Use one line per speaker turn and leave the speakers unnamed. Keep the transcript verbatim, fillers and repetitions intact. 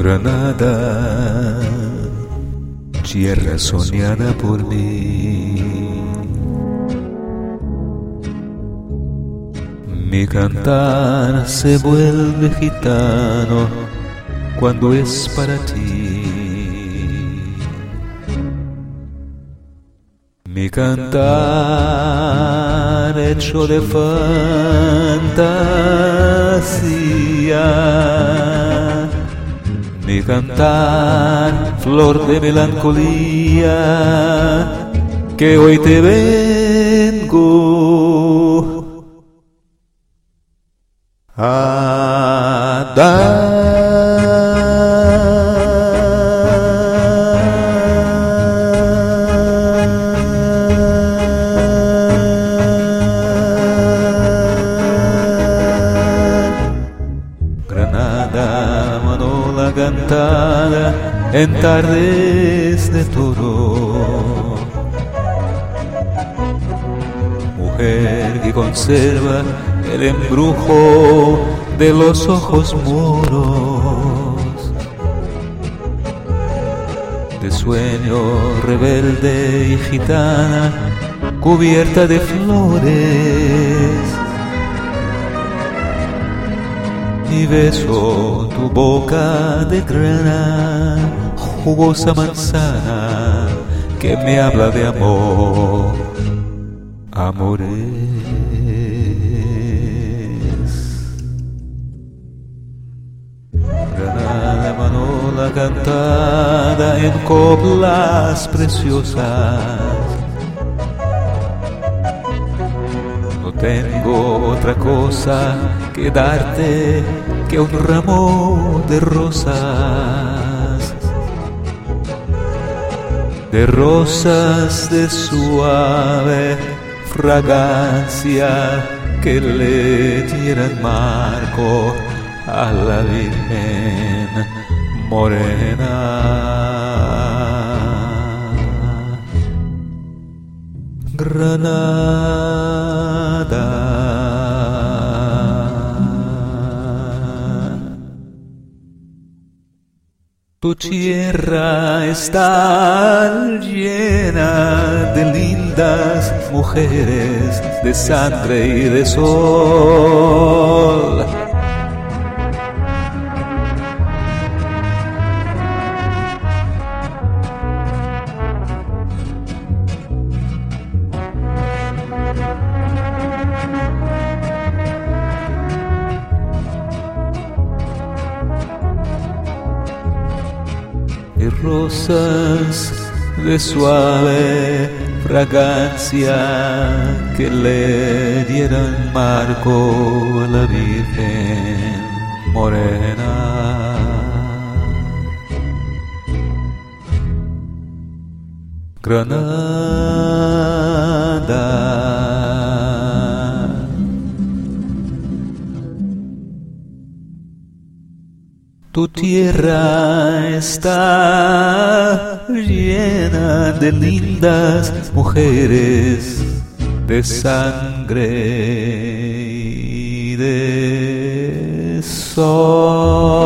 Granada, tierra soñada por mí. Mi cantar se vuelve gitano cuando es para ti. Mi cantar hecho de fantasía, mi cantar flor de melancolía, que hoy te vengo a dar. Granada, Manola cantada en tardes de toro, mujer que conserva el embrujo de los ojos moros, de sueño rebelde y gitana cubierta de flores. Y beso tu boca de grana, jugosa manzana que me habla de amor, amores. Granada, Manola cantada en coplas preciosas. No tengo otra cosa que darte que un ramo de rosas, de rosas de suave fragancia que le dieran marco a la Virgen morena. Granada, tu tierra está llena de lindas mujeres, de sangre y de sol. Y rosas de suave fragancia que le dieran marco a la Virgen morena. Granada, tu tierra está llena de lindas mujeres, de sangre y de sol.